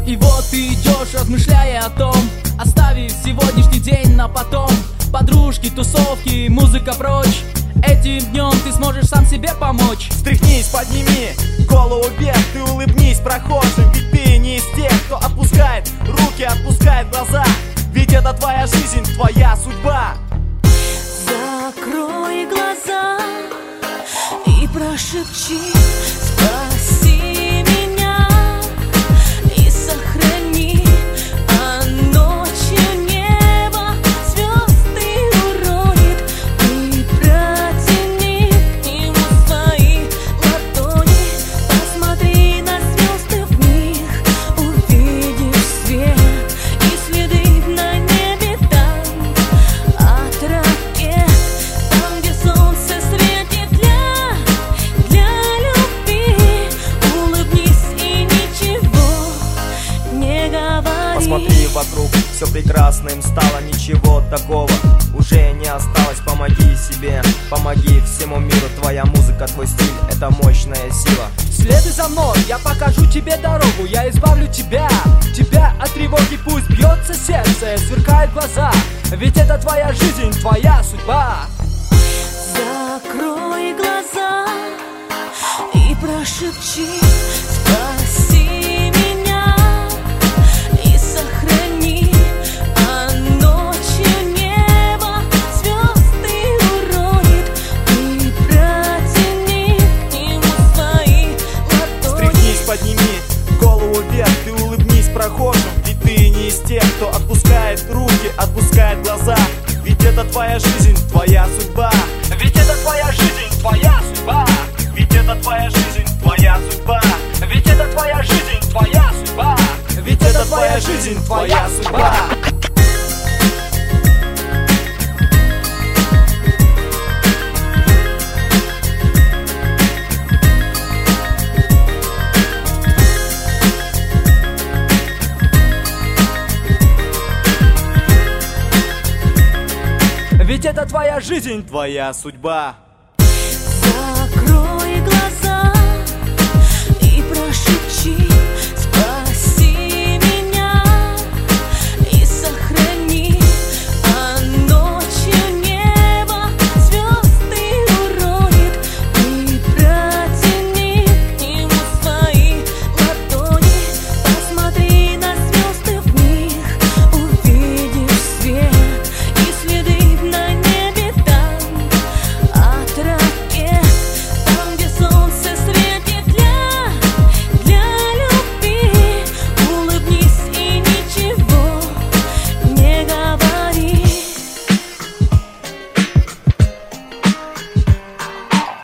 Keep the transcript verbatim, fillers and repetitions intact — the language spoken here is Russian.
И вот ты идешь, размышляя о том, оставив сегодняшний день на потом. Подружки, тусовки, музыка прочь. Этим днем ты сможешь сам себе помочь. Встряхнись, подними голову вверх, ты улыбнись прохожим. Ведь ты не из тех, кто отпускает руки, отпускает глаза. Ведь это твоя жизнь, твоя судьба. Закрой глаза и прошепчи: спаси меня и сохрани. А ночью небо звезды уронит, ты протяни к нему свои ладони. Посмотри на звезды в них, увидишь свет и следы на небе там, от ракет, там, где солнце светит для, для любви. Улыбнись и ничего не говори. Посмотри вокруг, все прекрасным стало, ничего такого уже не осталось. Помоги себе, помоги всему миру. Твоя музыка, твой стиль — это мощная сила. Следуй за мной, я покажу тебе дорогу. Я избавлю тебя, тебя от тревоги. Пусть бьется сердце, сверкают глаза. Ведь это твоя жизнь, твоя судьба. Закрой глаза и прошепчи: спаси меня и сохрани. А ночью небо звезды уронит, ты протяни к нему свои ладони. Встряхнись, подними голову вверх, ты улыбнись прохожим. Ведь ты не из тех, кто отпускает руки, отпускает глаза. Ведь это твоя жизнь, твоя судьба. Ведь это твоя жизнь, твоя судьба. Ведь это твоя жизнь, твоя судьба. Ведь это твоя жизнь, твоя судьба. Ведь это твоя жизнь, твоя судьба. Ведь это твоя жизнь, Твоя судьба.